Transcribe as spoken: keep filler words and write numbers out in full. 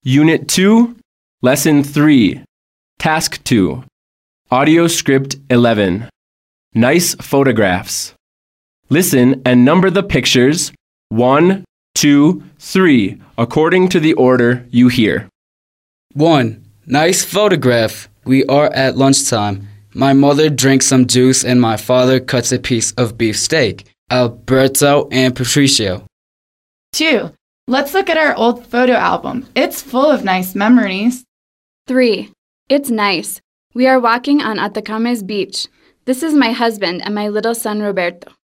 Unit two, Lesson three, Task two, Audio Script eleven, Nice Photographs. Listen and number the pictures one, two, three, according to the order you hear. one. Nice photograph. We are at lunchtime. My mother drinks some juice and my father cuts a piece of beef steak. Alberto and Patricio. two. Let's look at our old photo album. It's full of nice memories. three. It's nice. We are walking on Atacames Beach. This is my husband and my little son Roberto.